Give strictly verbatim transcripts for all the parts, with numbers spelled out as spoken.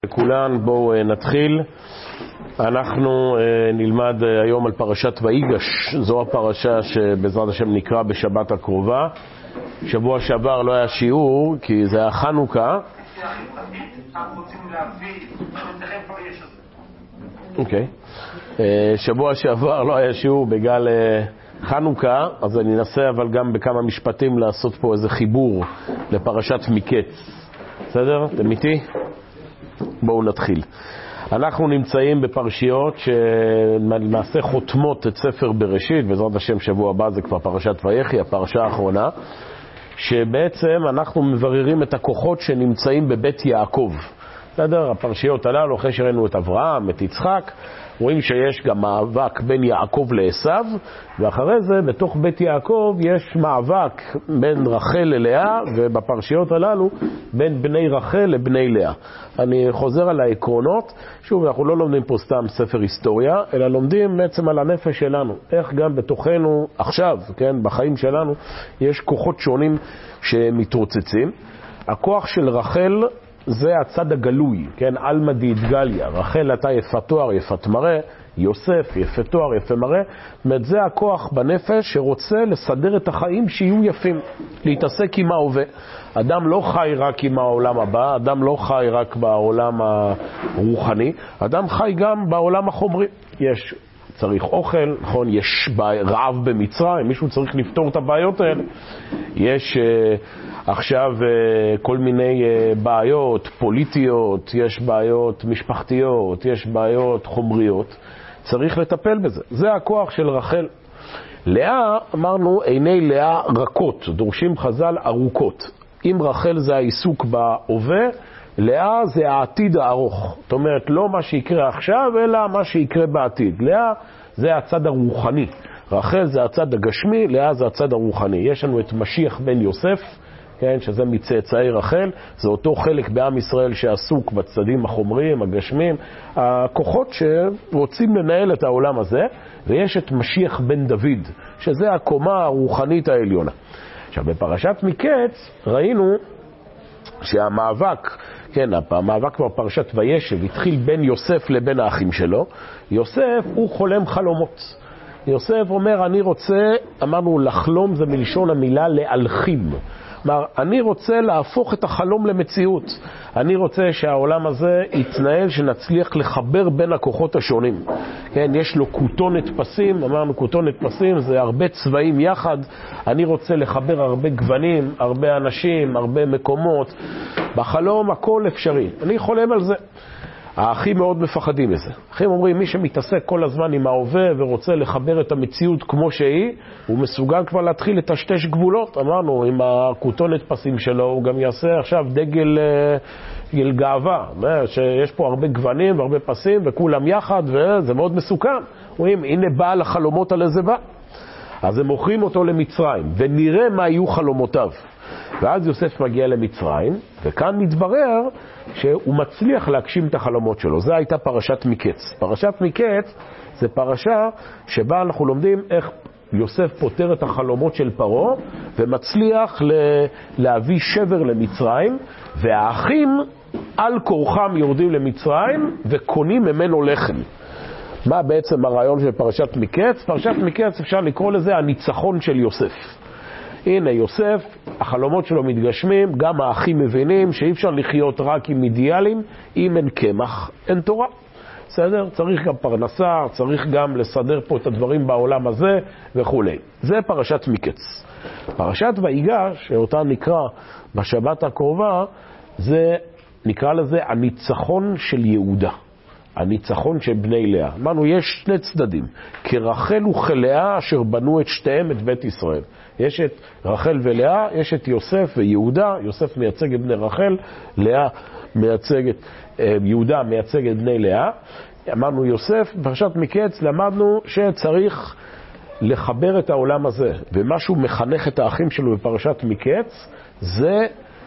לכולן, בואו נתחיל. אנחנו נלמד היום על פרשת ויגש. זו הפרשה שבעזרת השם נקרא בשבת הקרובה. שבוע שעבר לא היה שיעור כי זה היה חנוכה. אוקיי. שבוע שעבר לא היה שיעור בגלל חנוכה, אז אני אנסה אבל גם בכמה משפטים לעשות פה איזה חיבור לפרשת מקץ. בסדר? אתם איתי? בואו נתחיל. אנחנו נמצאים בפרשיות שלמעשה חותמות את ספר בראשית, בעזרת השם שבוע הבא זה כבר פרשת ויחי, הפרשה האחרונה, שבעצם אנחנו מבררים את הכוחות שנמצאים בבית יעקב. בסדר? הפרשיות הללו, אחרי שראינו את אברהם, את יצחק, רואים שיש גם מאבק בין יעקב לעשו, ואחרי זה בתוך בית יעקב יש מאבק בין רחל ללאה, ובפרשיות הללו בין בני רחל לבני לאה. אני חוזר על העקרונות. שוב, אנחנו לא לומדים פה סתם ספר היסטוריה, אלא לומדים בעצם על הנפש שלנו, איך גם בתוכנו עכשיו, כן, בחיים שלנו יש כוחות שונים שמתרוצצים. הכוח של רחל זה הצד הגלוי, כן, אלמא דאיתגליה. רחל אתה יפת תואר יפת מראה, יוסף יפה תואר יפה מראה. זאת אומרת, זה הכוח בנפש שרוצה לסדר את החיים שיהיו יפים, להתעסק עם ההווה. אדם לא חי רק עם העולם הבא, אדם לא חי רק בעולם הרוחני, אדם חי גם בעולם החומרי. יש צריך אוכל, נכון, יש רעב במצרים, מישהו צריך לפתור את הבעיות האלה. יש uh, עכשיו uh, כל מיני uh, בעיות פוליטיות, יש בעיות משפחתיות, יש בעיות חומריות, צריך לטפל בזה. זה הכוח של רחל. לאה, אמרנו, עיני לאה רכות, דורשים חז"ל ארוכות. אם רחל זה העיסוק בהווה, לאה זה העתיד הארוך. זאת אומרת, לא מה שיקרה עכשיו, אלא מה שיקרה בעתיד. לאה זה הצד הרוחני. רחל זה הצד הגשמי, לאה זה הצד הרוחני. יש לנו את משיח בן יוסף, כן, שזה מצאצאי רחל. זה אותו חלק בעם ישראל שעסוק בצדדים החומריים, הגשמיים, הכוחות שרוצים לנהל את העולם הזה. ויש את משיח בן דוד, שזה הקומה הרוחנית העליונה. עכשיו, בפרשת מקץ ראינו שהמאבק, כן, המאבק כבר פרשת וישב, התחיל בין יוסף לבין האחים שלו. יוסף הוא חולם חלומות. יוסף אומר, אני רוצה, אמרנו לחלום זה מלשון המילה להלחים. כלומר, אני רוצה להפוך את החלום למציאות. אני רוצה שהעולם הזה יתנהל, שנצליח לחבר בין הכוחות השונים. כן, יש לו כותונת פסים, אמרנו כותונת פסים זה הרבה צבעים יחד. אני רוצה לחבר הרבה גוונים, הרבה אנשים, הרבה מקומות. בחלום הכל אפשרי. אני חולם על זה. האחים מאוד מפחדים מזה. האחים אומרים, מי שמתעסק כל הזמן עם ההווה ורוצה לחבר את המציאות כמו שהיא, הוא מסוגל כבר להתחיל לטשטש גבולות. אמרנו, עם הכותונת פסים שלו, הוא גם יעשה עכשיו דגל, דגל גאווה. שיש פה הרבה גוונים והרבה פסים וכולם יחד, וזה מאוד מסוכן. אומרים, הנה בעל החלומות על איזה בא. אז הם מוכרים אותו למצרים, ונראה מה יהיו חלומותיו. ואז יוסף מגיע למצרים, וכאן מתברר שהוא מצליח להגשים את החלומות שלו. זו הייתה פרשת מקץ. פרשת מקץ זה פרשה שבה אנחנו לומדים איך יוסף פותר את החלומות של פרעה, ומצליח להביא שבר למצרים, והאחים על כורחם יורדים למצרים וקונים ממנו לחם. מה בעצם הרעיון של פרשת מקץ? פרשת מקץ אפשר לקרוא לזה הניצחון של יוסף. הנה יוסף, החלומות שלו מתגשמים, גם האחים מבינים שאי אפשר לחיות רק עם אידיאלים, אם אין קמח, אין תורה. בסדר? צריך גם פרנסה, צריך גם לסדר פה את הדברים בעולם הזה וכו'. זה פרשת מקץ. פרשת ויגש, שאותה נקרא בשבת הקרובה, זה נקרא לזה הניצחון של יהודה. הניצחון של בני לאה. אמרנו, יש שני צדדים. כרחל וכלאה אשר בנו את שתיהם את בית ישראל. יש את רחל ולאה, יש את יוסף ויהודה. יוסף מייצג את בני רחל, לאה מייצגת, יהודה מייצג את בני לאה. אמרנו יוסף, בפרשת מקץ למדנו שצריך לחבר את העולם הזה. ומשהו מחנך את האחים שלו בפרשת מקץ, זה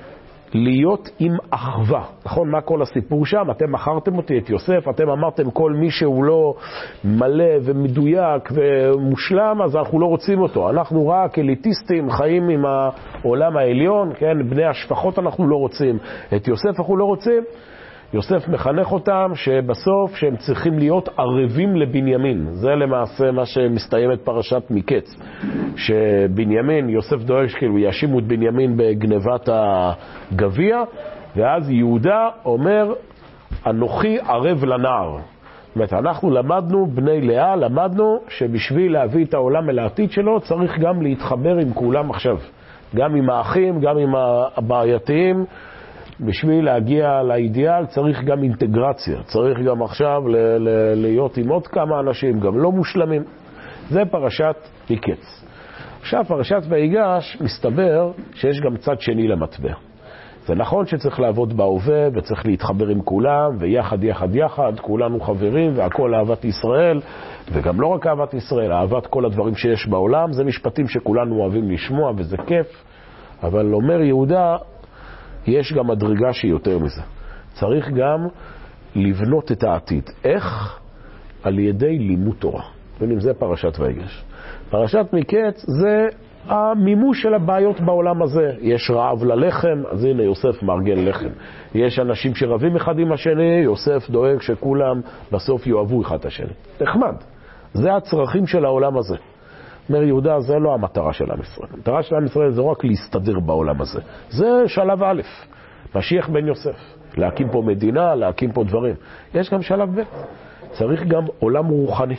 להיות עם אחווה. נכון? מה כל הסיפור שם? אתם מכרתם אותי, את יוסף, אתם אמרתם כל מי שהוא לא מלא ומדויק ומושלם, אז אנחנו לא רוצים אותו. אנחנו רק אליטיסטים, חיים עם העולם העליון, כן? בני השפחות אנחנו לא רוצים. את יוסף אנחנו לא רוצים. יוסף מחנך אותם שבסוף שהם צריכים להיות ערבים לבנימין. זה למעשה מה שמסתיימת פרשת מקץ. שבנימין, יוסף דואג כאילו יאשימו את בנימין בגנבת הגביע, ואז יהודה אומר, אנוכי ערב לנער. זאת אומרת, אנחנו למדנו, בני לאה, למדנו שבשביל להביא את העולם אל העתיד שלו, צריך גם להתחבר עם כולם עכשיו. גם עם האחים, גם עם הבעייתיים. בשביל להגיע לאידיאל צריך גם אינטגרציה. צריך גם עכשיו ל- ל- להיות עם עוד כמה אנשים, גם לא מושלמים. זה פרשת מקץ. עכשיו, פרשת ויגש, מסתבר שיש גם צד שני למטבע. זה נכון שצריך לעבוד בהווה וצריך להתחבר עם כולם, ויחד יחד יחד, כולנו חברים והכל אהבת ישראל, וגם לא רק אהבת ישראל, אהבת כל הדברים שיש בעולם. זה משפטים שכולנו אוהבים לשמוע וזה כיף, אבל אומר יהודה, יש גם מדרגה שהיא יותר מזה. צריך גם לבנות את העתיד. איך? על ידי לימוד תורה. ואם זה פרשת ויגש. פרשת מקץ זה המימוש של הבעיות בעולם הזה. יש רעב ללחם, אז הנה יוסף מארגן לחם. יש אנשים שרבים אחד עם השני, יוסף דואג שכולם בסוף יאהבו אחד את השני. נחמד. זה הצרכים של העולם הזה. אומר יהודה, זה לא המטרה של עם ישראל. המטרה של עם ישראל זה רק להסתדר בעולם הזה. זה שלב א', משיח בן יוסף. להקים פה מדינה, להקים פה דברים. יש גם שלב ב', צריך גם עולם רוחני.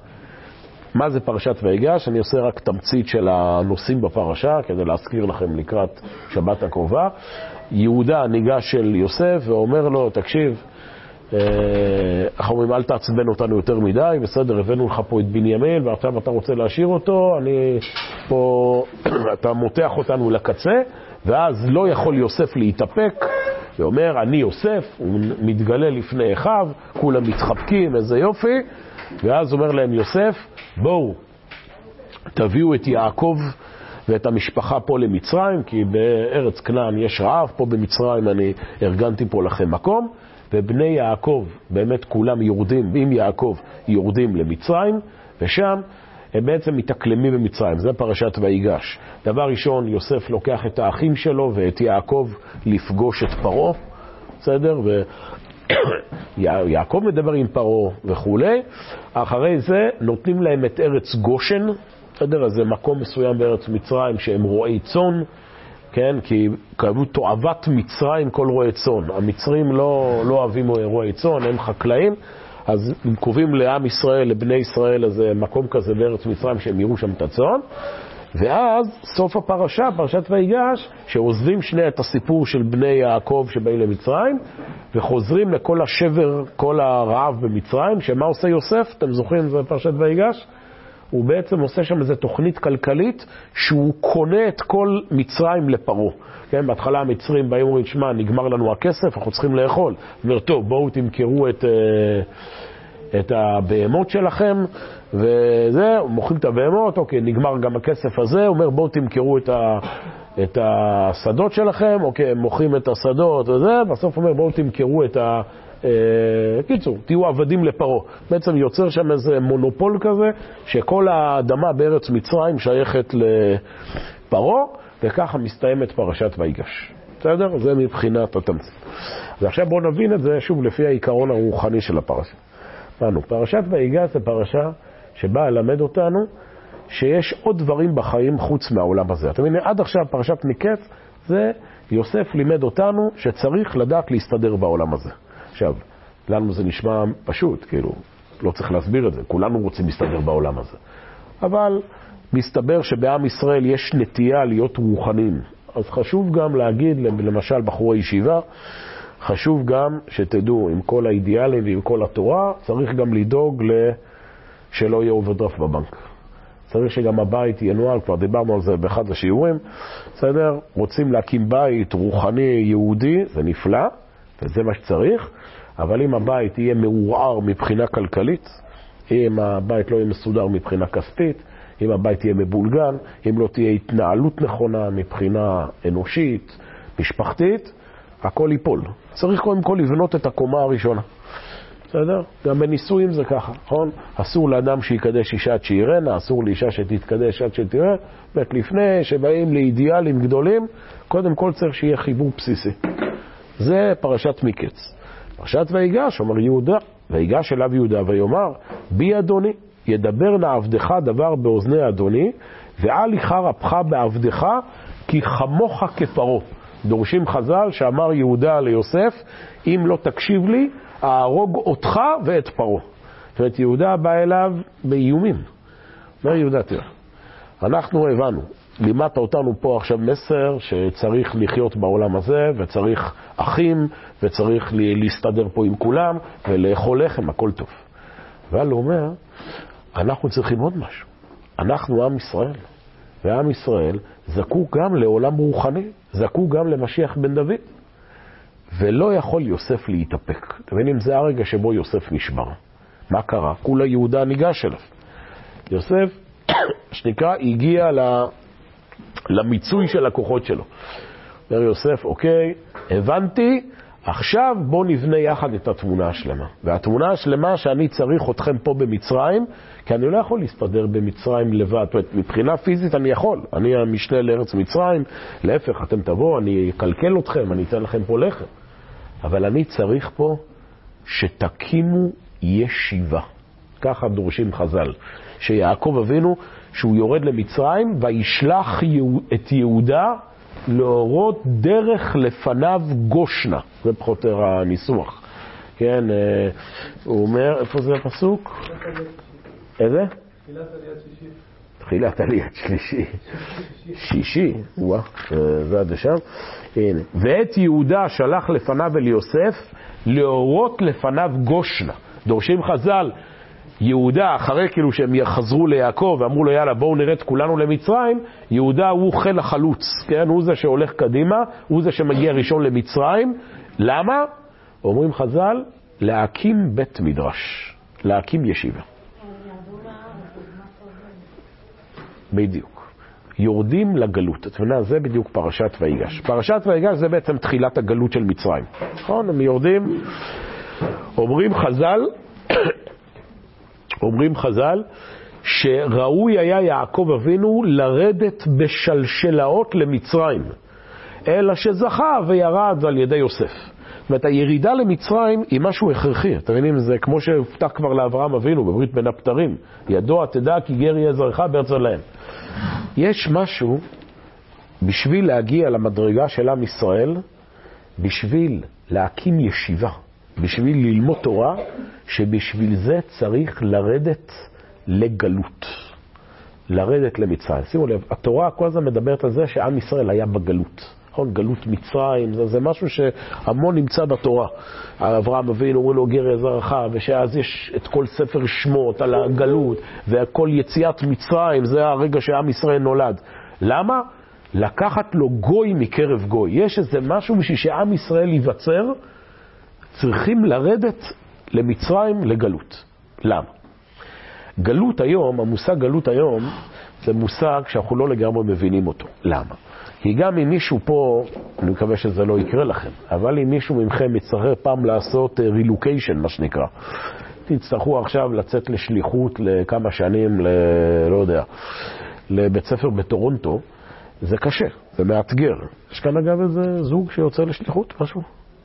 מה זה פרשת ויגש? אני עושה רק תמצית של הנושאים בפרשה, כדי להזכיר לכם לקראת שבת הקרובה. יהודה ניגש של יוסף ואומר לו, תקשיב, אנחנו אומרים, אל תעצבן אותנו יותר מדי, בסדר, הבאנו לך פה את בנימין, ועכשיו אתה רוצה להשאיר אותו, אני פה, אתה מותח אותנו לקצה, ואז לא יכול יוסף להתאפק, ואומר, אני יוסף, הוא מתגלה לפני אחיו, כולם מתחבקים, איזה יופי, ואז אומר להם יוסף, בואו, תביאו את יעקב ואת המשפחה פה למצרים, כי בארץ כנען יש רעב, פה במצרים אני ארגנתי פה לכם מקום, ובני יעקב, באמת כולם יורדים, עם יעקב יורדים למצרים, ושם הם בעצם מתאקלמים במצרים. זה פרשת ויגש. דבר ראשון, יוסף לוקח את האחים שלו ואת יעקב לפגוש את פרעה, בסדר? ויעקב מדבר עם פרעה וכו'. אחרי זה נותנים להם את ארץ גושן, בסדר? זה מקום מסוים בארץ מצרים שהם רועי צאן, כן, כי כאבו תועבת מצרים כל רועי צאן. המצרים לא, לא אוהבים רועי צאן, הם חקלאים, אז הם קובעים לעם ישראל, לבני ישראל, איזה מקום כזה בארץ מצרים שהם יראו שם את הצאן. ואז סוף הפרשה, פרשת ויגש, שעוזבים שני את הסיפור של בני יעקב שבאים למצרים, וחוזרים לכל השבר, כל הרעב במצרים, שמה עושה יוסף? אתם זוכרים, זה פרשת ויגש? הוא בעצם עושה שם איזו תוכנית כלכלית שהוא קונה את כל מצרים לפרעה. כן, בהתחלה המצרים באים ואומרים, שמע, נגמר לנו הכסף, אנחנו צריכים לאכול. אומר, טוב, בואו תמכרו את, את הבהמות שלכם, וזה, מוכרים את הבהמות, אוקיי, נגמר גם הכסף הזה, אומר, בואו תמכרו את, ה, את השדות שלכם, אוקיי, מוכרים את השדות וזה, בסוף אומר, בואו תמכרו את ה... קיצור, תהיו עבדים לפרעה. בעצם יוצר שם איזה מונופול כזה, שכל האדמה בארץ מצרים שייכת לפרעה, וככה מסתיימת פרשת ויגש. בסדר? זה מבחינת התמצית. אז עכשיו בואו נבין את זה שוב לפי העיקרון הרוחני של הפרשה. באנו, פרשת ויגש זה פרשה שבאה ללמד אותנו שיש עוד דברים בחיים חוץ מהעולם הזה. אתם מבינים, עד עכשיו פרשת מקץ זה יוסף לימד אותנו שצריך לדעת להסתדר בעולם הזה. עכשיו, לנו זה נשמע פשוט, כאילו, לא צריך להסביר את זה, כולנו רוצים להסתדר בעולם הזה. אבל מסתבר שבעם ישראל יש נטייה להיות רוחניים. אז חשוב גם להגיד, למשל בחורי ישיבה, חשוב גם שתדעו, עם כל האידיאלים ועם כל התורה, צריך גם לדאוג שלא יהיה אוברדרפט בבנק. צריך שגם הבית ינועל, כבר דיברנו על זה באחד השיעורים, בסדר? רוצים להקים בית רוחני יהודי, זה נפלא, וזה מה שצריך, אבל אם הבית יהיה מעורער מבחינה כלכלית, אם הבית לא יהיה מסודר מבחינה כספית, אם הבית יהיה מבולגן, אם לא תהיה התנהלות נכונה מבחינה אנושית, משפחתית, הכל ייפול. צריך קודם כל לבנות את הקומה הראשונה. בסדר? גם בנישואים זה ככה, נכון? אסור לאדם שיקדש אישה עד שירנה, אסור לאישה שתתקדש עד שתראה, באמת לפני שבאים לאידיאלים גדולים, קודם כל צריך שיהיה חיבור בסיסי. זה פרשת מקץ. פרשת ויגש, אומר יהודה, ויגש אליו יהודה ויאמר, בי אדוני, ידבר נא עבדך דבר באוזני אדוני, ואל יחר אפך בעבדך, כי חמוך כפרו. דורשים חז"ל שאמר יהודה ליוסף, אם לא תקשיב לי, אהרוג אותך ואת פרו. זאת אומרת, יהודה בא אליו באיומים. אומר יהודה, תראה, אנחנו הבנו, לימדת אותנו פה עכשיו מסר שצריך לחיות בעולם הזה, וצריך אחים, וצריך להסתדר פה עם כולם, ולאכול לחם, הכל טוב. אבל הוא אומר, אנחנו צריכים עוד משהו. אנחנו עם ישראל, ועם ישראל זקוק גם לעולם רוחני, זקוק גם למשיח בן דוד. ולא יכול יוסף להתאפק. אתם מבינים, זה הרגע שבו יוסף נשבר. מה קרה? כולה יהודה ניגש אליו. יוסף, שנקרא, הגיע למיצוי של הכוחות שלו. אומר יוסף, אוקיי, הבנתי, עכשיו בוא נבנה יחד את התמונה השלמה. והתמונה השלמה שאני צריך אתכם פה במצרים, כי אני לא יכול להסתדר במצרים לבד. מבחינה פיזית אני יכול. אני המשנה לארץ מצרים, להפך, אתם תבואו, אני אקלקל אתכם, אני אתן לכם פה לחם. אבל אני צריך פה שתקימו ישיבה. ככה דורשים חז"ל. שיעקב אבינו, שהוא יורד למצרים, וישלח את יהודה להורות דרך לפניו גושנה. זה פחות הניסוח. כן, הוא אומר, איפה זה הפסוק? איזה? תחילת עליית שישי. תחילת עליית שלישי. שישי, וואה, זה עד שם. הנה. ואת יהודה שלח לפניו אל יוסף, להורות לפניו גושנה. דורשים חז"ל, יהודה, אחרי כאילו שהם יחזרו ליעקב ואמרו לו יאללה בואו נרד כולנו למצרים, יהודה הוא חיל החלוץ, כן? הוא זה שהולך קדימה, הוא זה שמגיע ראשון למצרים. למה? אומרים חז"ל, להקים בית מדרש, להקים ישיבה. בדיוק. יורדים לגלות. את מבינה, זה בדיוק פרשת ויגש. פרשת ויגש זה בעצם תחילת הגלות של מצרים. נכון? הם יורדים, אומרים חז"ל, אומרים חז"ל, שראוי היה יעקב אבינו לרדת בשלשלאות למצרים, אלא שזכה וירד על ידי יוסף. זאת אומרת, הירידה למצרים היא משהו הכרחי. אתם מבינים, זה כמו שהובטח כבר לאברהם אבינו בברית בין הבתרים. ידוע תדע כי גר יהיה זרעך בארץ להם. יש משהו בשביל להגיע למדרגה של עם ישראל, בשביל להקים ישיבה, בשביל ללמוד תורה, שבשביל זה צריך לרדת לגלות, לרדת למצרים. שימו לב, התורה כל הזמן מדברת על זה שעם ישראל היה בגלות. נכון, גלות מצרים, זה, זה משהו שהמון נמצא בתורה. אברהם אבינו אומרים לו גר יהיה זרעך, ושאז יש את כל ספר שמות על הגלות, וכל יציאת מצרים, זה הרגע שעם ישראל נולד. למה? לקחת לו גוי מקרב גוי. יש איזה משהו בשביל שעם ישראל ייווצר, צריכים לרדת למצרים לגלות. למה? גלות היום, המושג גלות היום, זה מושג שאנחנו לא לגמרי מבינים אותו. למה? כי גם אם מישהו פה, אני מקווה שזה לא יקרה לכם, אבל אם מישהו ממכם יצטרך פעם לעשות רילוקיישן, מה שנקרא, תצטרכו עכשיו לצאת לשליחות לכמה שנים, ל... לא יודע, לבית ספר בטורונטו, זה קשה, זה מאתגר. יש כאן אגב איזה זוג שיוצא לשליחות, משהו?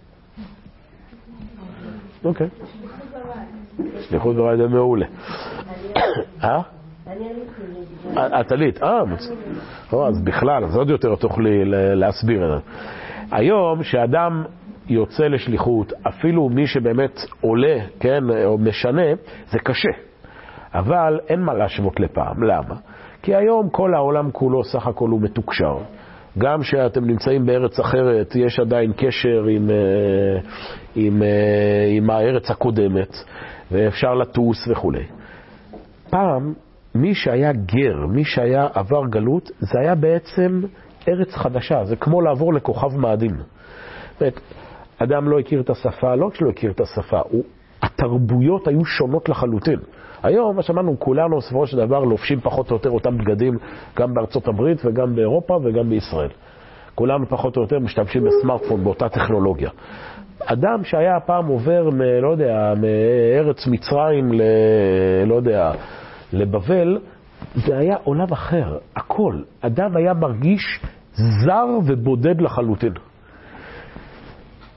אוקיי. שליחות בבית זה מעולה. אה? את עלית, אה, אז בכלל, אז עוד יותר תוכלי להסביר את זה. היום שאדם יוצא לשליחות, אפילו מי שבאמת עולה, כן, או משנה, זה קשה. אבל אין מה להשוות לפעם. למה? כי היום כל העולם כולו סך הכל הוא מתוקשר. גם שאתם נמצאים בארץ אחרת, יש עדיין קשר עם, עם, עם הארץ הקודמת, ואפשר לטוס וכו'. פעם, מי שהיה גר, מי שהיה עבר גלות, זה היה בעצם ארץ חדשה. זה כמו לעבור לכוכב מאדים. זאת, אדם לא הכיר את השפה, לא כשלא הכיר את השפה, הוא, התרבויות היו שונות לחלוטין. היום, מה שמענו, כולנו בסופו של דבר לובשים פחות או יותר אותם בגדים, גם בארצות הברית וגם באירופה וגם בישראל. כולנו פחות או יותר משתמשים בסמארטפון, באותה טכנולוגיה. אדם שהיה פעם עובר מ, לא יודע, מארץ מצרים ל, לא יודע, לבבל, זה היה עולם אחר, הכל. אדם היה מרגיש זר ובודד לחלוטין.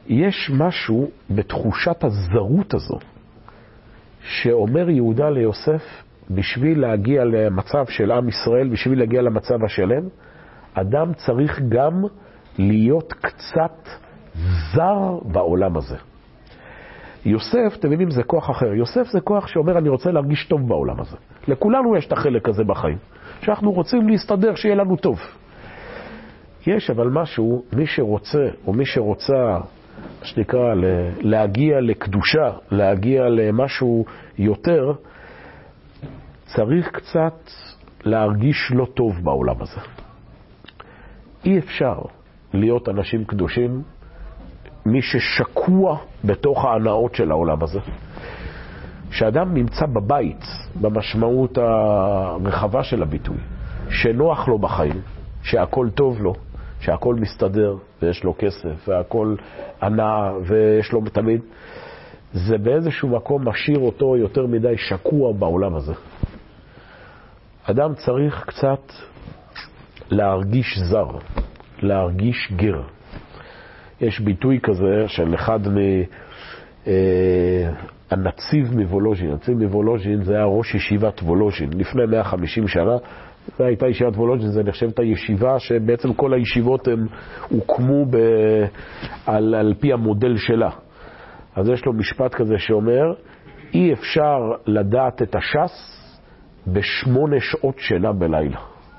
יש משהו בתחושת הזרות הזו, שאומר יהודה ליוסף, בשביל להגיע למצב של עם ישראל, בשביל להגיע למצב השלם, אדם צריך גם להיות קצת זר בעולם הזה. יוסף, אתם מבינים, זה כוח אחר. יוסף זה כוח שאומר, אני רוצה להרגיש טוב בעולם הזה. לכולנו יש את החלק הזה בחיים, שאנחנו רוצים להסתדר, שיהיה לנו טוב. יש אבל משהו, מי שרוצה, או מי שרוצה, שנקרא, להגיע לקדושה, להגיע למשהו יותר, צריך קצת להרגיש לא טוב בעולם הזה. אי אפשר להיות אנשים קדושים, מי ששקוע בתוך ההנאות של העולם הזה. שאדם נמצא בבית, במשמעות הרחבה של הביטוי, שנוח לו בחיים, שהכל טוב לו, שהכל מסתדר, ויש לו כסף, והכל ענה, ויש לו תמיד, זה באיזשהו מקום משאיר אותו יותר מדי שקוע בעולם הזה. אדם צריך קצת להרגיש זר, להרגיש גר. יש ביטוי כזה של אחד מהנציב מוולוז'ין. הנציב מוולוז'ין זה היה ראש ישיבת וולוז'ין. לפני מאה וחמישים שנה, זה הייתה ישיבת וולוז'ין, זה נחשבת הישיבה שבעצם כל הישיבות הם הוקמו ב... על, על פי המודל שלה. אז יש לו משפט כזה שאומר, אי אפשר לדעת את הש"ס בשמונה שעות שינה בלילה.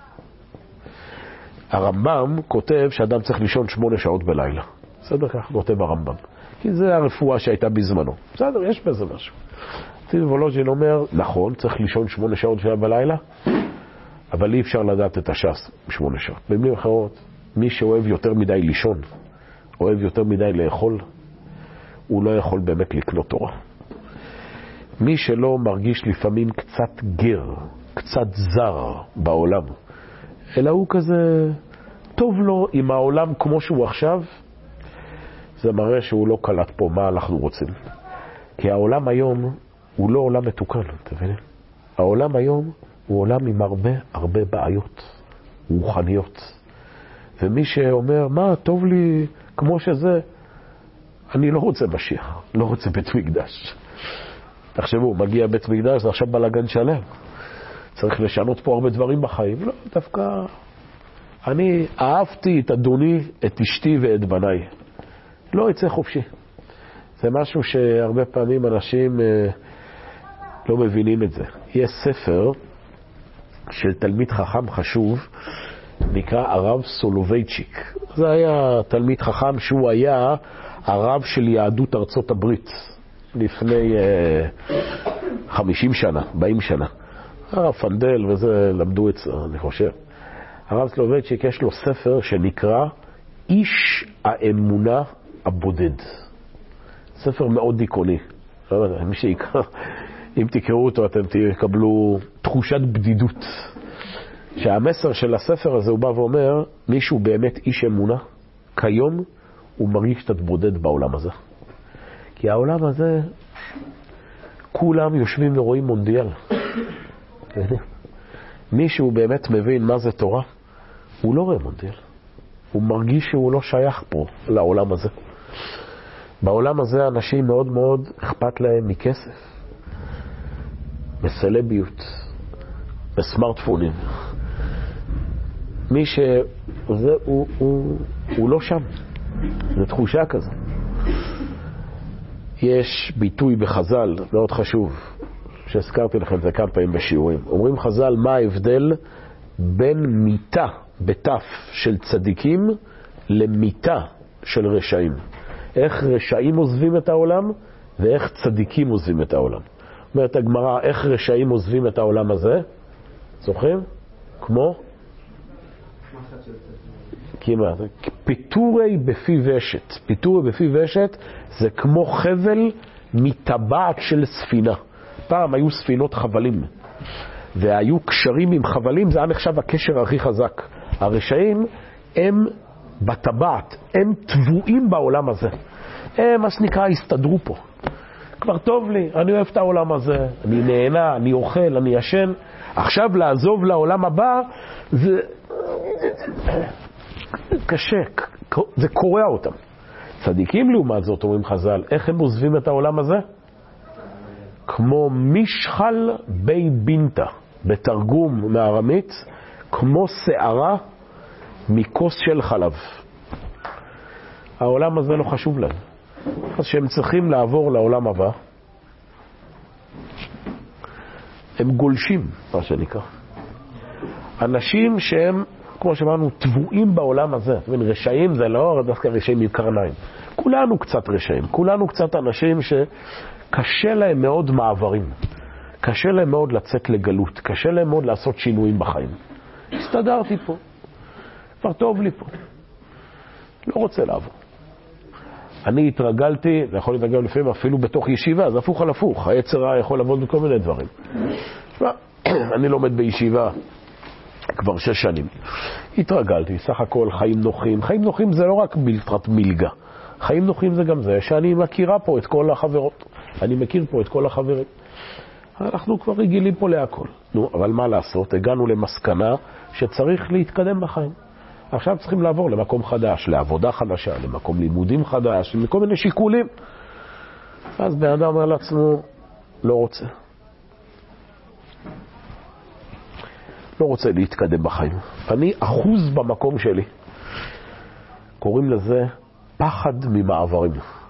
הרמב"ם כותב שאדם צריך לישון שמונה שעות בלילה. בסדר, כך כותב הרמב"ם. כי זה הרפואה שהייתה בזמנו. בסדר, יש בזה משהו. הנציב וולוז'ין אומר, נכון, צריך לישון שמונה שעות שינה בלילה, אבל אי אפשר לדעת את הש"ס בשמונה שעות. במילים אחרות, מי שאוהב יותר מדי לישון, אוהב יותר מדי לאכול, הוא לא יכול באמת לקנות תורה. מי שלא מרגיש לפעמים קצת גר, קצת זר בעולם, אלא הוא כזה טוב לו עם העולם כמו שהוא עכשיו, זה מראה שהוא לא קלט פה מה אנחנו רוצים. כי העולם היום הוא לא עולם מתוקן, אתה מבין? העולם היום הוא עולם עם הרבה הרבה בעיות רוחניות. ומי שאומר, מה, טוב לי כמו שזה, אני לא רוצה משיח, לא רוצה בית מקדש. תחשבו, מגיע בית מקדש, זה עכשיו בלגן שלם. צריך לשנות פה הרבה דברים בחיים. לא, דווקא אני אהבתי את אדוני, את אשתי ואת בניי. לא יצא חופשי. זה משהו שהרבה פעמים אנשים אה, לא מבינים את זה. יש ספר של תלמיד חכם חשוב, נקרא הרב סולובייצ'יק. זה היה תלמיד חכם שהוא היה הרב של יהדות ארצות הברית. לפני אה, חמישים שנה, ארבעים שנה. הרב פנדל וזה למדו את זה, אני חושב. הרב סולובייצ'יק יש לו ספר שנקרא איש האמונה הבודד. ספר מאוד דיכאוני. לא יודע, מי שיקרא, אם תקראו אותו אתם תקבלו תחושת בדידות. שהמסר של הספר הזה הוא בא ואומר, מישהו באמת איש אמונה, כיום הוא מרגיש קצת בודד בעולם הזה. כי העולם הזה, כולם יושבים ורואים מונדיאל. מישהו באמת מבין מה זה תורה, הוא לא רואה מונדיאל. הוא מרגיש שהוא לא שייך פה לעולם הזה. בעולם הזה אנשים מאוד מאוד אכפת להם מכסף, בסלביות, בסמארטפונים. מי שזה, הוא, הוא, הוא לא שם. זו תחושה כזו. יש ביטוי בחז"ל מאוד חשוב, שהזכרתי לכם זה כמה פעמים בשיעורים. אומרים חז"ל, מה ההבדל בין מיטה בתף של צדיקים למיטה של רשעים? איך רשעים עוזבים את העולם ואיך צדיקים עוזבים את העולם. אומרת הגמרא, איך רשעים עוזבים את העולם הזה? זוכרים? כמו? כמעט. פיטורי בפי ושת. פיטורי בפי ושת זה כמו חבל מטבעת של ספינה. פעם היו ספינות חבלים, והיו קשרים עם חבלים, זה היה נחשב הקשר הכי חזק. הרשעים הם בטבעת, הם טבועים בעולם הזה. הם, מה שנקרא, הסתדרו פה. כבר טוב לי, אני אוהב את העולם הזה, אני נהנה, אני אוכל, אני ישן. עכשיו לעזוב לעולם הבא, זה קשה, זה קורע אותם. צדיקים לעומת זאת, אומרים חז"ל, איך הם עוזבים את העולם הזה? כמו משחל בי בינתה, בתרגום מארמית, כמו שערה מכוס של חלב. העולם הזה לא חשוב להם. אז שהם צריכים לעבור לעולם הבא, הם גולשים, מה שנקרא. אנשים שהם, כמו שאמרנו, טבועים בעולם הזה. זאת אומרת, רשעים זה לא דווקא רשעים עם קרניים. כולנו קצת רשעים. כולנו קצת אנשים שקשה להם מאוד מעברים. קשה להם מאוד לצאת לגלות. קשה להם מאוד לעשות שינויים בחיים. הסתדרתי פה. כבר טוב לי פה. לא רוצה לעבור. אני התרגלתי, זה יכול להתרגל לפעמים אפילו בתוך ישיבה, זה הפוך על הפוך. היצר רע יכול לעבוד בכל מיני דברים. אני לומד בישיבה כבר שש שנים. התרגלתי, סך הכל חיים נוחים. חיים נוחים זה לא רק בלטרת מלגה. חיים נוחים זה גם זה שאני מכירה פה את כל החברות. אני מכיר פה את כל החברים. אנחנו כבר רגילים פה להכל. נו, אבל מה לעשות? הגענו למסקנה שצריך להתקדם בחיים. עכשיו צריכים לעבור למקום חדש, לעבודה חדשה, למקום לימודים חדש, מכל מיני שיקולים. אז בן אדם אומר לעצמו, לא רוצה. לא רוצה להתקדם בחיים. אני אחוז במקום שלי. קוראים לזה פחד ממעברים.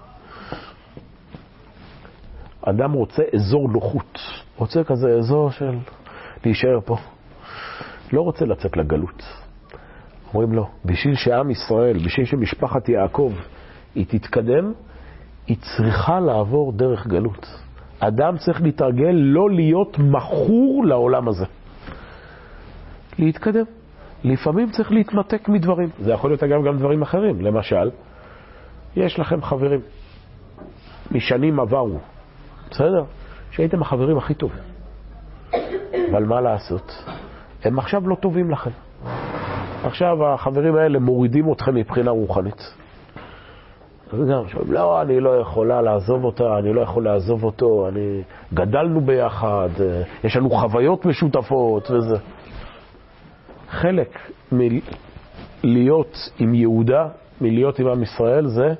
אדם רוצה אזור נוחות. רוצה כזה אזור של להישאר פה. לא רוצה לצאת לגלות. אומרים לו, בשביל שעם ישראל, בשביל שמשפחת יעקב היא תתקדם, היא צריכה לעבור דרך גלות. אדם צריך להתרגל לא להיות מכור לעולם הזה. להתקדם. לפעמים צריך להתנתק מדברים. זה יכול להיות אגב גם דברים אחרים. למשל, יש לכם חברים משנים עברו. בסדר? שהייתם החברים הכי טובים. אבל מה לעשות? הם עכשיו לא טובים לכם. עכשיו החברים האלה מורידים אתכם מבחינה רוחנית. אז גם שאומרים, לא, אני לא יכולה לעזוב אותה, אני לא יכול לעזוב אותו, אני... גדלנו ביחד, יש לנו חוויות משותפות וזה. חלק מלהיות עם יהודה, מלהיות עם עם ישראל, זה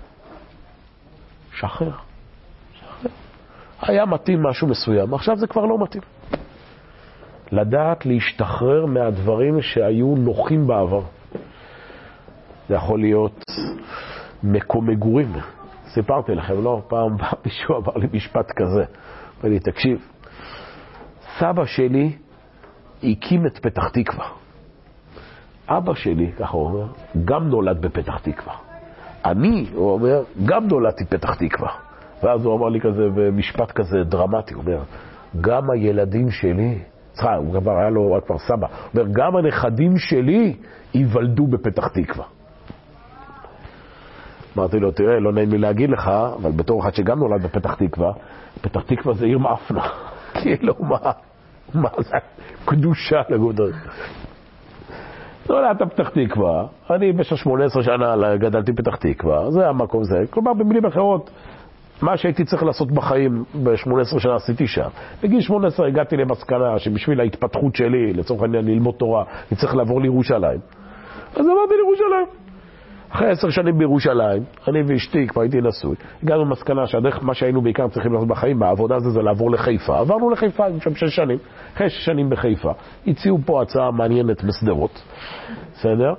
שחרר. שחרר. היה מתאים משהו מסוים, עכשיו זה כבר לא מתאים. לדעת להשתחרר מהדברים שהיו נוחים בעבר. זה יכול להיות מקום מגורים. סיפרתי לכם, לא? פעם מישהו אמר לי משפט כזה. אמר לי, תקשיב, סבא שלי הקים את פתח תקווה. אבא שלי, ככה הוא אומר, גם נולד בפתח תקווה. אני, הוא אומר, גם נולדתי פתח תקווה. ואז הוא אמר לי כזה, במשפט כזה דרמטי, הוא אומר, גם הילדים שלי, צחה, הוא כבר היה לו כבר סבא, הוא אומר, גם הנכדים שלי ייוולדו בפתח תקווה. אמרתי לו, תראה, לא נעים לי להגיד לך, אבל בתור אחד שגם נולד בפתח תקווה, פתח תקווה זה עיר מאפנה. כאילו, מה, מה זה? קדושה לגודל. נולדת בפתח תקווה, אני במשך שמונה עשרה שנה גדלתי בפתח תקווה, זה המקום זה. כלומר, במילים אחרות, מה שהייתי צריך לעשות בחיים ב-שמונה עשרה שנה עשיתי שם. בגיל שמונה עשרה הגעתי למסקנה שבשביל ההתפתחות שלי, לצורך העניין ללמוד תורה, אני צריך לעבור לירושלים. אז עברתי לירושלים. אחרי עשר שנים בירושלים, אני ואשתי, כבר הייתי נשוי, הגענו למסקנה שהדרך מה שהיינו בעיקר צריכים לעשות בחיים, בעבודה הזה זה לעבור לחיפה. עברנו לחיפה, היינו שם שש שנים, אחרי שש שנים בחיפה. הציעו פה הצעה מעניינת בסדרות, בסדר?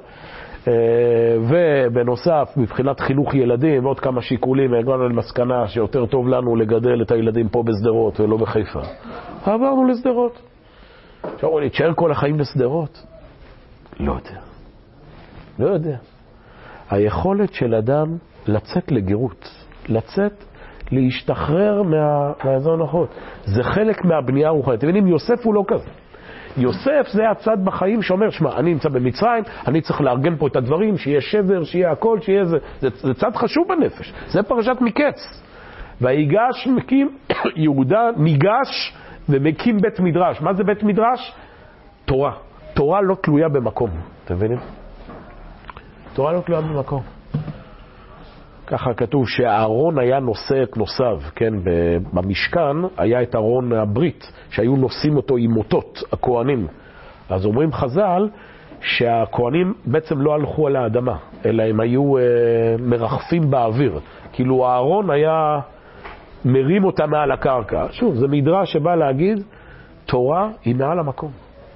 ובנוסף, מבחינת חינוך ילדים ועוד כמה שיקולים, הגענו למסקנה שיותר טוב לנו לגדל את הילדים פה בסדרות ולא בחיפה. עברנו לסדרות. עכשיו, אני תשאר כל החיים לסדרות? לא יודע. לא יודע. היכולת של אדם לצאת לגירות, לצאת, להשתחרר מה, מהאזור הנוחות. זה חלק מהבנייה הרוחנית. אתם יודעים, יוסף הוא לא כזה. יוסף זה הצד בחיים שאומר, שמה, אני נמצא במצרים, אני צריך לארגן פה את הדברים, שיהיה שבר, שיהיה הכל, שיהיה זה. זה, זה צד חשוב בנפש. זה פרשת מקץ. והיגש מקים, יהודה ניגש ומקים בית מדרש. מה זה בית מדרש? תורה. תורה לא תלויה במקום. אתם מבינים? תורה לא תלויה במקום. ככה כתוב שהארון היה נושא את נוסף, כן? במשכן היה את ארון הברית, שהיו נושאים אותו עם מוטות, הכהנים. אז אומרים חז"ל, שהכהנים בעצם לא הלכו על האדמה, אלא הם היו אה, מרחפים באוויר. כאילו הארון היה מרים אותה מעל הקרקע. שוב, זה מדרש שבא להגיד, תורה היא מעל המקום.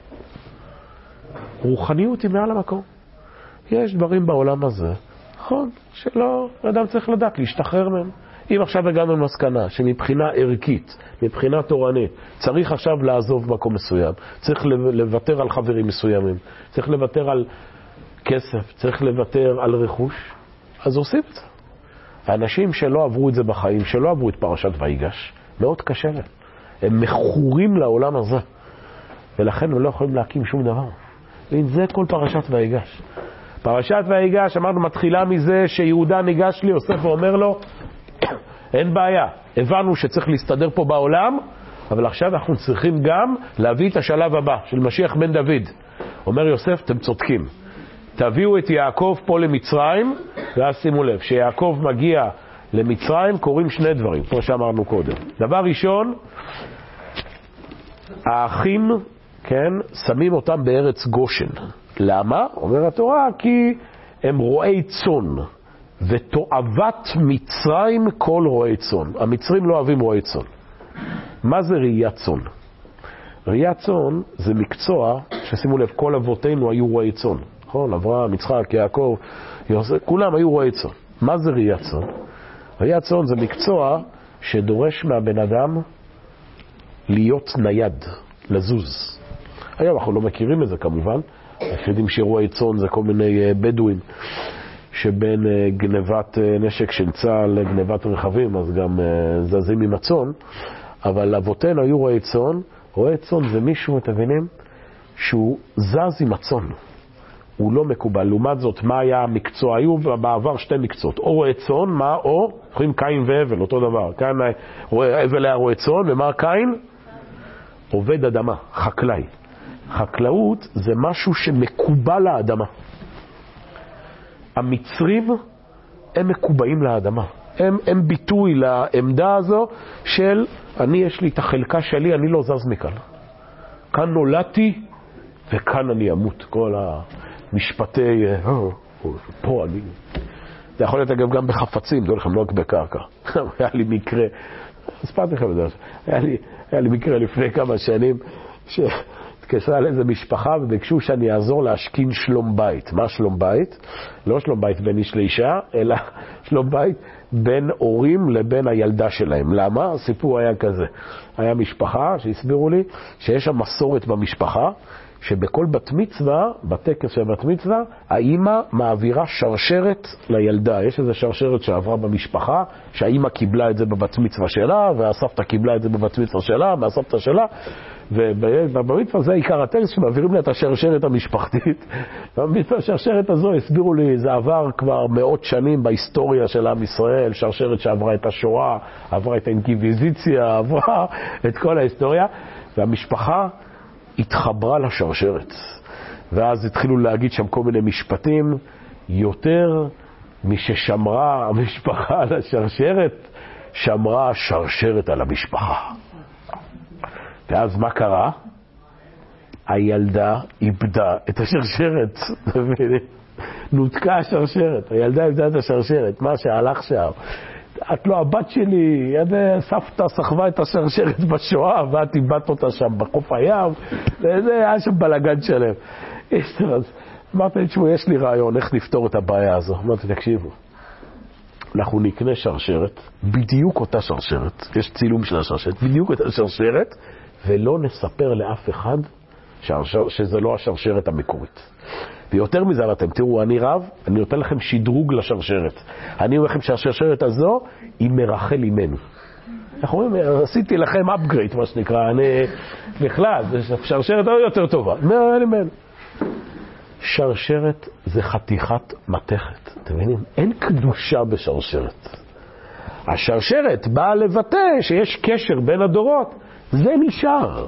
רוחניות היא מעל המקום. יש דברים בעולם הזה, נכון, שלא, אדם צריך לדעת להשתחרר מהם. אם עכשיו הגענו למסקנה שמבחינה ערכית, מבחינה תורנית, צריך עכשיו לעזוב מקום מסוים, צריך לוותר על חברים מסוימים, צריך לוותר על כסף, צריך לוותר על רכוש, אז עושים את זה. האנשים שלא עברו את זה בחיים, שלא עברו את פרשת ויגש, מאוד קשה להם. הם מכורים לעולם הזה, ולכן הם לא יכולים להקים שום דבר. וזה כל פרשת ויגש. פרשת ויגש, אמרנו, מתחילה מזה שיהודה ניגש לי, יוסף ואומר לו, אין בעיה, הבנו שצריך להסתדר פה בעולם, אבל עכשיו אנחנו צריכים גם להביא את השלב הבא של משיח בן דוד. אומר יוסף, אתם צודקים, תביאו את יעקב פה למצרים, ואז שימו לב, שיעקב מגיע למצרים, קוראים שני דברים, כמו שאמרנו קודם. דבר ראשון, האחים, כן, שמים אותם בארץ גושן. למה? אומר התורה, כי הם רועי צאן, ותועבת מצרים כל רועי צאן. המצרים לא אוהבים רועי צאן. מה זה ראיית צאן? ראיית צאן זה מקצוע ששימו לב, כל אבותינו היו רועי צאן. נכון? אברהם, יצחק, יעקב, יוסף, כולם היו רועי צאן. מה זה ראיית צאן? ראיית צאן זה מקצוע שדורש מהבן אדם להיות נייד, לזוז. היום אנחנו לא מכירים את זה כמובן. אנחנו יודעים שרועי צאן זה כל מיני בדואים שבין גנבת נשק של צה"ל לגנבת רכבים, אז גם זזים עם הצאן. אבל אבותינו היו רועי צאן. רועי צאן זה מישהו, אתם מבינים, שהוא זז עם הצאן. הוא לא מקובל. לעומת זאת, מה היה המקצוע? היו בעבר שתי מקצועות. או רועי צאן, מה? או, יכולים קין והבל, אותו דבר. קין, הבל היה רועי צאן, ומה קין? עובד אדמה, חקלאי. חקלאות זה משהו שמקובל לאדמה. המצרים הם מקובעים לאדמה. הם, הם ביטוי לעמדה הזו של אני יש לי את החלקה שלי, אני לא זז מכאן. כאן נולדתי וכאן אני אמות. כל המשפטי, פה אני... זה יכול להיות אגב גם בחפצים, זה לכם לא רק בקרקע. היה לי מקרה, הספרתי לכם את זה, היה לי, היה לי מקרה לפני כמה שנים, שהתקשרה לאיזה משפחה וביקשו שאני אעזור להשכין שלום בית. מה שלום בית? לא שלום בית בין איש לאישה, אלא שלום בית בין הורים לבין הילדה שלהם. למה? הסיפור היה כזה. היה משפחה שהסבירו לי שיש שם מסורת במשפחה, שבכל בת מצווה, בטקס של בת מצווה, האמא מעבירה שרשרת לילדה. יש איזו שרשרת שעברה במשפחה, שהאמא קיבלה את זה בבת מצווה שלה, והסבתא קיבלה את זה בבת מצווה שלה, והסבתא שלה, ובמצווה זה עיקר הטקס שמעבירים לה את השרשרת המשפחתית. ובמצווה השרשרת הזו, הסבירו לי, זה עבר כבר מאות שנים בהיסטוריה של עם ישראל, שרשרת שעברה את השואה, עברה את האינקיביזיציה, עברה את כל ההיסטוריה, והמשפחה התחברה לשרשרת. ואז התחילו להגיד שם כל מיני משפטים, יותר מששמרה המשפחה על השרשרת, שמרה השרשרת על המשפחה. ואז מה קרה? הילדה איבדה את השרשרת. נותקה השרשרת. הילדה איבדה את השרשרת. מה שהלך שם. את לא הבת שלי, סבתא סחבה את השרשרת בשואה, ואת איבדת אותה שם בחוף הים, וזה היה שם בלגן שלם. אז אמרתי לי, תשמעו, יש לי רעיון, איך נפתור את הבעיה הזו. אמרתי, תקשיבו, אנחנו נקנה שרשרת, בדיוק אותה שרשרת, יש צילום של השרשרת, בדיוק אותה שרשרת, ולא נספר לאף אחד שרשר, שזה לא השרשרת המקורית. ויותר מזה, אתם תראו, אני רב, אני נותן לכם שדרוג לשרשרת. אני אומר לכם שהשרשרת הזו היא מרחל אימנו. אנחנו אומרים, עשיתי לכם upgrade, מה שנקרא, אני בכלל, שרשרת יותר טובה. מרחל אימנו. שרשרת זה חתיכת מתכת. אתם מבינים? אין קדושה בשרשרת. השרשרת באה לבטא שיש קשר בין הדורות. זה נשאר.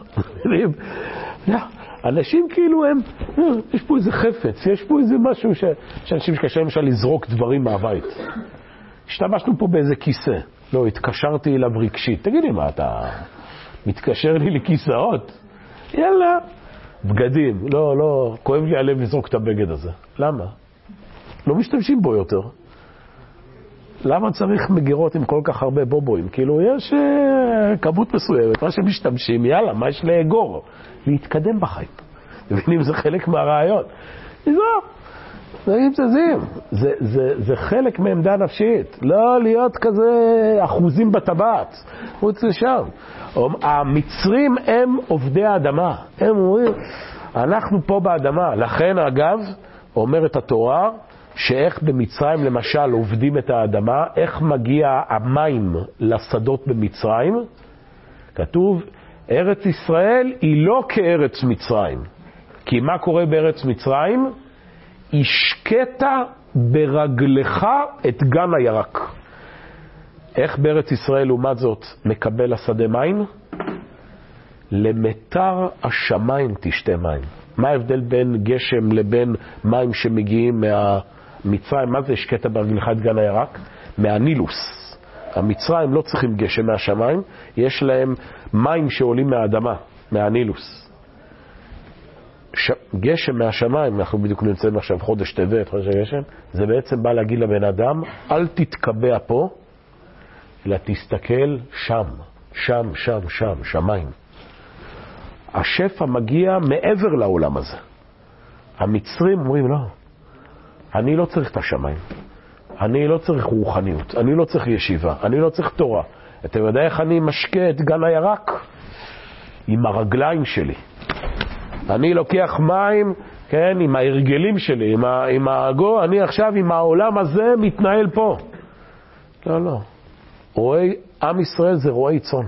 אנשים כאילו הם, יש פה איזה חפץ, יש פה איזה משהו ש... שאנשים שקשה למשל לזרוק דברים מהבית. השתמשנו פה באיזה כיסא. לא, התקשרתי אליו רגשית. תגיד לי מה, אתה מתקשר לי לכיסאות? יאללה. בגדים, לא, לא, כואב לי הלב לזרוק את הבגד הזה. למה? לא משתמשים בו יותר. למה צריך מגירות עם כל כך הרבה בובוים? כאילו, יש uh, כמות מסוימת, מה שמשתמשים, יאללה, מה יש לאגור? להתקדם בחיים. מבינים, זה חלק מהרעיון. זהו, דברים זזים. זה, זה, זה חלק מעמדה נפשית. לא להיות כזה אחוזים בטבעת. חוץ לשם. המצרים הם עובדי האדמה. הם אומרים, אנחנו פה באדמה. לכן, אגב, אומרת התורה, שאיך במצרים למשל עובדים את האדמה, איך מגיע המים לשדות במצרים, כתוב, ארץ ישראל היא לא כארץ מצרים. כי מה קורה בארץ מצרים? השקעת ברגלך את גן הירק. איך בארץ ישראל לעומת זאת מקבל השדה מים? למטר השמיים תשתה מים. מה ההבדל בין גשם לבין מים שמגיעים מהמצרים? מה זה השקעת ברגלך את גן הירק? מהנילוס. המצרים לא צריכים גשם מהשמיים, יש להם מים שעולים מהאדמה, מהנילוס. ש... גשם מהשמיים, אנחנו בדיוק נמצאים עכשיו חודש טבת, חודש הגשם, זה בעצם בא להגיד לבן אדם, אל תתקבע פה, אלא תסתכל שם, שם, שם, שם, שמיים. השפע מגיע מעבר לעולם הזה. המצרים אומרים, לא, אני לא צריך את השמיים. אני לא צריך רוחניות, אני לא צריך ישיבה, אני לא צריך תורה. אתה יודע איך אני משקה את גן הירק? עם הרגליים שלי. אני לוקח מים, כן, עם ההרגלים שלי, עם, ה, עם האגו, אני עכשיו עם העולם הזה מתנהל פה. לא, לא. רואי, עם ישראל זה רואי צאן.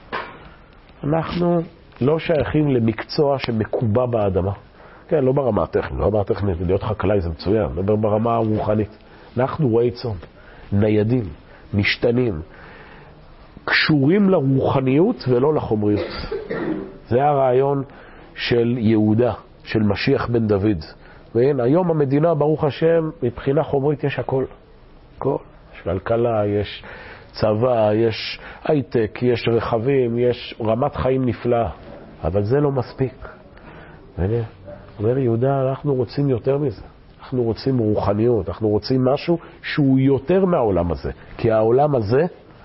אנחנו לא שייכים למקצוע שמקובע באדמה. כן, לא ברמה הטכנית, לא ברמה הטכנית, להיות חקלאי זה מצוין, לא ברמה הרוחנית. אנחנו רואי צאן, ניידים, משתנים, קשורים לרוחניות ולא לחומריות. זה הרעיון של יהודה, של משיח בן דוד. והנה, היום המדינה, ברוך השם, מבחינה חומרית יש הכל. הכל. יש כלכלה, יש צבא, יש הייטק, יש רכבים, יש רמת חיים נפלאה. אבל זה לא מספיק. והנה, אומר יהודה, אנחנו רוצים יותר מזה. אנחנו רוצים רוחניות, אנחנו רוצים משהו שהוא יותר מהעולם הזה. כי העולם הזה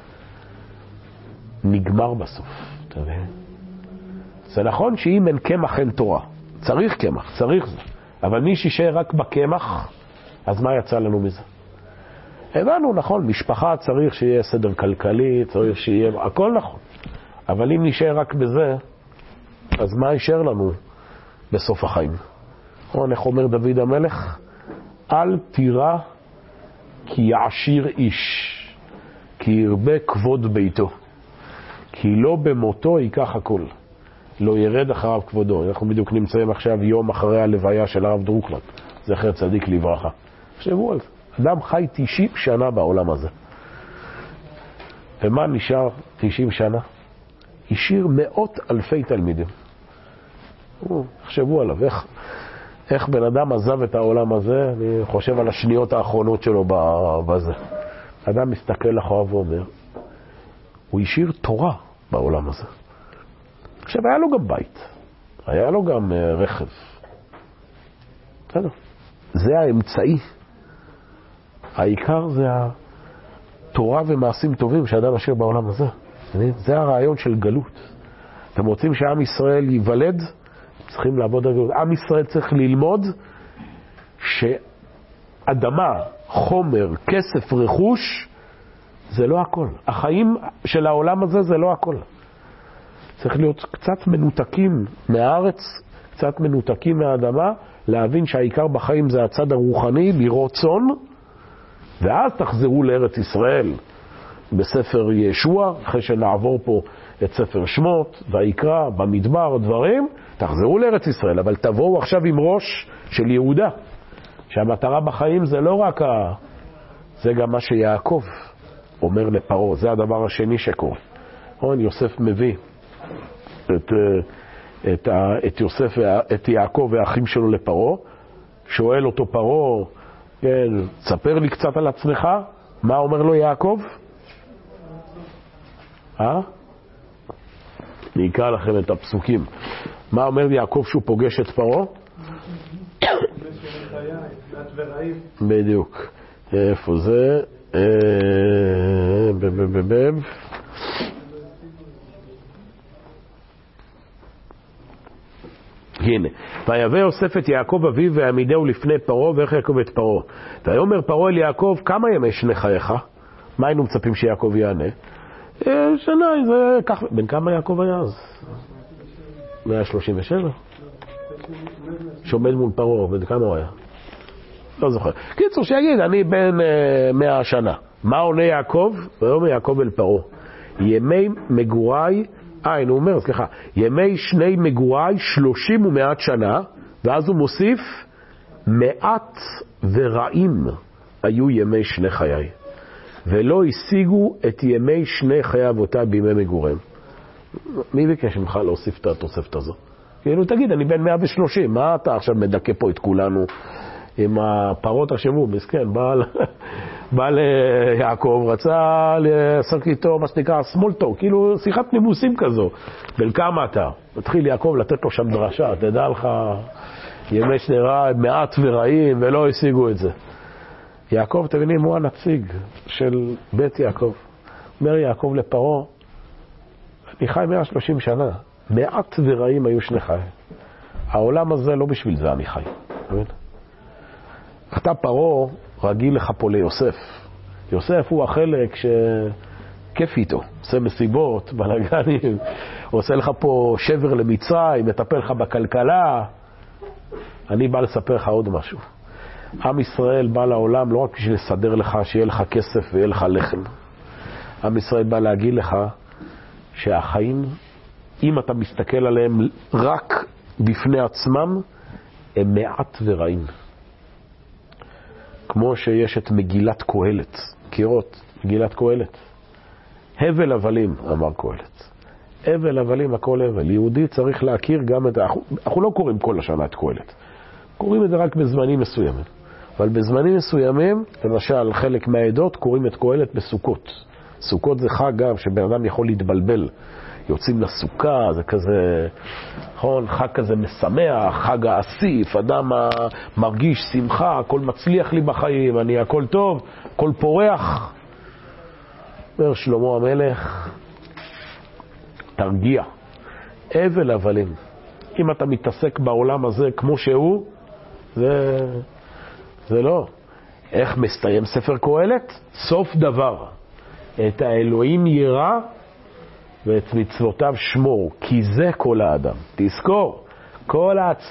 נגמר בסוף. אתה מבין? זה נכון שאם אין קמח אין תורה. צריך קמח, צריך זה. אבל מי שישאר רק בקמח, אז מה יצא לנו מזה? הבנו, נכון, משפחה צריך שיהיה סדר כלכלי, צריך שיהיה, הכל נכון. אבל אם נשאר רק בזה, אז מה יישאר לנו בסוף החיים? איך אומר דוד המלך? אל תירא כי יעשיר איש, כי ירבה כבוד ביתו. כי לא במותו ייקח הכל. לא ירד אחריו כבודו. אנחנו בדיוק נמצאים עכשיו יום אחרי הלוויה של הרב דרוקמן. זכר צדיק לברכה. תחשבו על זה. אדם חי תשעים שנה בעולם הזה. ומה נשאר תשעים שנה? השאיר מאות אלפי תלמידים. תחשבו עליו. איך, איך בן אדם עזב את העולם הזה? אני חושב על השניות האחרונות שלו בזה. אדם מסתכל אחריו ואומר, הוא השאיר תורה בעולם הזה. עכשיו, היה לו גם בית. היה לו גם uh, רכב. בסדר. זה האמצעי. העיקר זה התורה ומעשים טובים שאדם משאיר בעולם הזה. זה הרעיון של גלות. אתם רוצים שעם ישראל ייוולד? צריכים לעבוד על גלות. עם ישראל צריך ללמוד שאדמה, חומר, כסף, רכוש, זה לא הכל. החיים של העולם הזה זה לא הכל. צריך להיות קצת מנותקים מהארץ, קצת מנותקים מהאדמה, להבין שהעיקר בחיים זה הצד הרוחני, לראות צאן, ואז תחזרו לארץ ישראל בספר ישוע, אחרי שנעבור פה את ספר שמות, ויקרא, במדבר, דברים, תחזרו לארץ ישראל, אבל תבואו עכשיו עם ראש של יהודה, שהמטרה בחיים זה לא רק ה... זה גם מה שיעקב אומר לפרעה, זה הדבר השני שקורה. יוסף מביא את, את, את יוסף, את יעקב והאחים שלו לפרעה, שואל אותו פרעה, כן, תספר לי קצת על עצמך, מה אומר לו יעקב? אה? אני אקרא לכם את הפסוקים. מה אומר יעקב שהוא פוגש את פרעה? בדיוק. איפה זה? בבבבב. הנה, ויבא יוסף את יעקב אביו ויעמידהו לפני פרעה ואיך יעקב את פרעה. ויאמר פרעה אל יעקב, כמה ימי שני חייך? מה היינו מצפים שיעקב יענה? שנה, זה כך. בן כמה יעקב היה אז? מאה שלושים ושבע? שעומד מול פרעה, בן כמה הוא היה? לא זוכר. קיצור, שיגיד, אני בן מאה שנה. מה עונה יעקב? ויאמר יעקב אל פרעה, ימי מגוריי, אה, הוא אומר, סליחה, ימי שני מגוריי שלושים ומעט שנה, ואז הוא מוסיף, מעט ורעים היו ימי שני חיי, ולא השיגו את ימי שני חיי אבותיי בימי מגוריהם. מי ביקש ממך להוסיף את התוספת הזו? כאילו, תגיד, אני בן מאה ושלושים, מה אתה עכשיו מדכא פה את כולנו עם הפרות השבוע? מסכן, בא, בא ליעקב, רצה לעשות איתו מה שנקרא סמולטוק, כאילו שיחת נימוסים כזו. בן כמה אתה? מתחיל יעקב לתת לו שם דרשה, תדע לך, ימי שני רע, מעט ורעים, ולא השיגו את זה. יעקב, תבינים, הוא הנציג של בית יעקב. אומר יעקב לפרעה, אני חי מאה ושלושים שנה, מעט ורעים היו שני חי. העולם הזה לא בשביל זה אני חי. אתה פרעה רגיל לך פה ליוסף. יוסף הוא החלק שכיף איתו, עושה מסיבות, בלגנים, עושה לך פה שבר למצרים, מטפל לך בכלכלה. אני בא לספר לך עוד משהו. עם ישראל בא לעולם לא רק בשביל לסדר לך שיהיה לך כסף ויהיה לך לחם. עם ישראל בא להגיד לך שהחיים, אם אתה מסתכל עליהם רק בפני עצמם, הם מעט ורעים. כמו שיש את מגילת קהלת, קירות, מגילת קהלת. הבל הבלים, אמר קהלת. הבל הבלים, הכל הבל. יהודי צריך להכיר גם את... אנחנו, אנחנו לא קוראים כל השנה את קהלת. קוראים את זה רק בזמנים מסוימים. אבל בזמנים מסוימים, למשל חלק מהעדות, קוראים את קהלת בסוכות. סוכות זה חג גם שבן אדם יכול להתבלבל. יוצאים לסוכה, זה כזה, נכון, חג כזה משמח, חג האסיף, אדם מרגיש שמחה, הכל מצליח לי בחיים, אני הכל טוב, הכל פורח. אומר שלמה המלך, תרגיע, אבל הבלים. אם אתה מתעסק בעולם הזה כמו שהוא, זה, זה לא. איך מסתיים ספר קהלת? סוף דבר. את האלוהים ירא, ואת מצוותיו שמור, כי זה כל האדם. תזכור, כל העצמאות